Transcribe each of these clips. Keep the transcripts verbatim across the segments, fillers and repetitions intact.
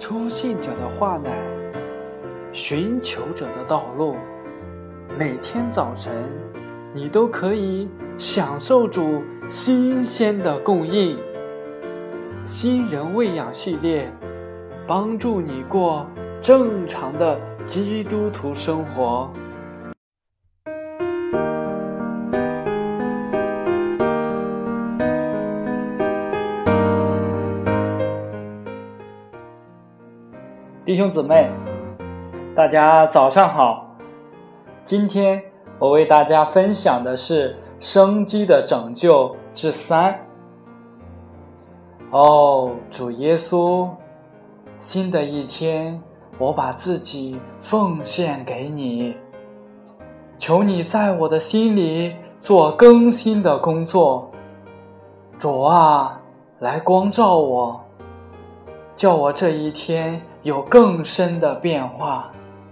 初信者的话乃寻求者的道路。每天早晨，你都可以享受主新鲜的供应。新人喂养系列，帮助你过正常的基督徒生活。弟兄姊妹，大家早上好。今天我为大家分享的是生机的拯救之三。哦，主耶稣，新的一天，我把自己奉献给你，求你在我的心里做更新的工作。主啊，来光照我，叫我这一天有更深的变化。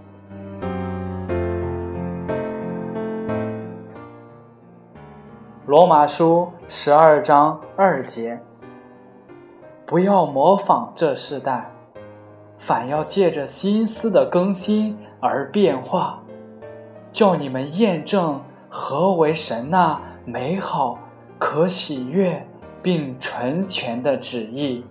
罗马书十二章二节，不要模仿这世代，反要借着心思的更新而变化，叫你们验证何为神那美好、可喜悦并纯全的旨意。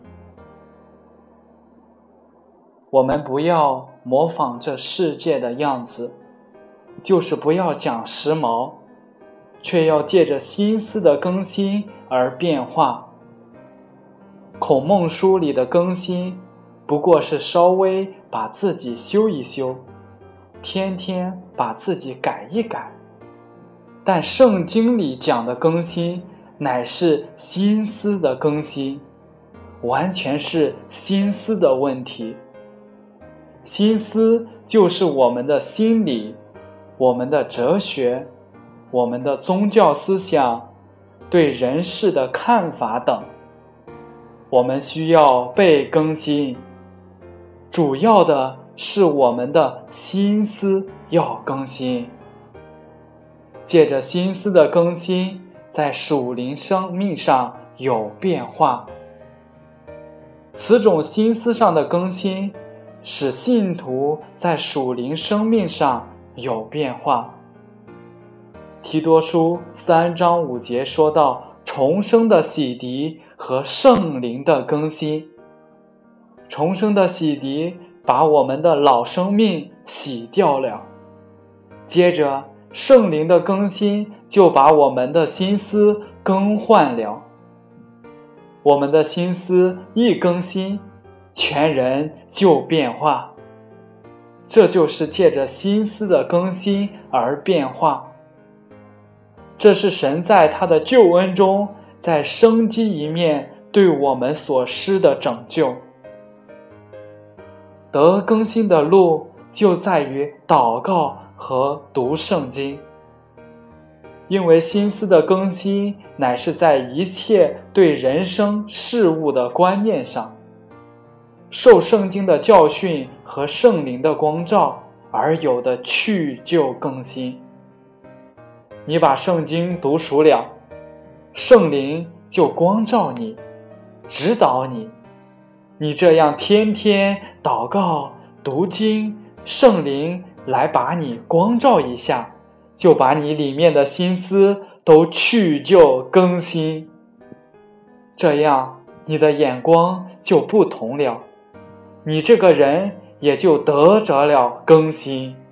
我们不要模仿这世界的样子，就是不要讲时髦，却要借着心思的更新而变化。孔孟书里的更新，不过是稍微把自己修一修，天天把自己改一改。但圣经里讲的更新，乃是心思的更新，完全是心思的问题。心思就是我们的心理，我们的哲学，我们的宗教思想，对人事的看法等。我们需要被更新，主要的是我们的心思要更新。借着心思的更新，在属灵生命上有变化。此种心思上的更新，使信徒在属灵生命上有变化。提多书三章五节说到重生的洗涤和圣灵的更新。重生的洗涤把我们的老生命洗掉了，接着圣灵的更新就把我们的心思更换了。我们的心思一更新，全人就变化。这就是借着心思的更新而变化。这是神在他的救恩中，在生机一面对我们所施的拯救。得更新的路就在于祷告和读圣经，因为心思的更新乃是在一切对人生事物的观念上，受圣经的教训和圣灵的光照而有的去旧更新。你把圣经读熟了，圣灵就光照你，指导你。你这样天天祷告、读经，圣灵来把你光照一下，就把你里面的心思都去旧更新。这样你的眼光就不同了，你这个人也就得着了更新。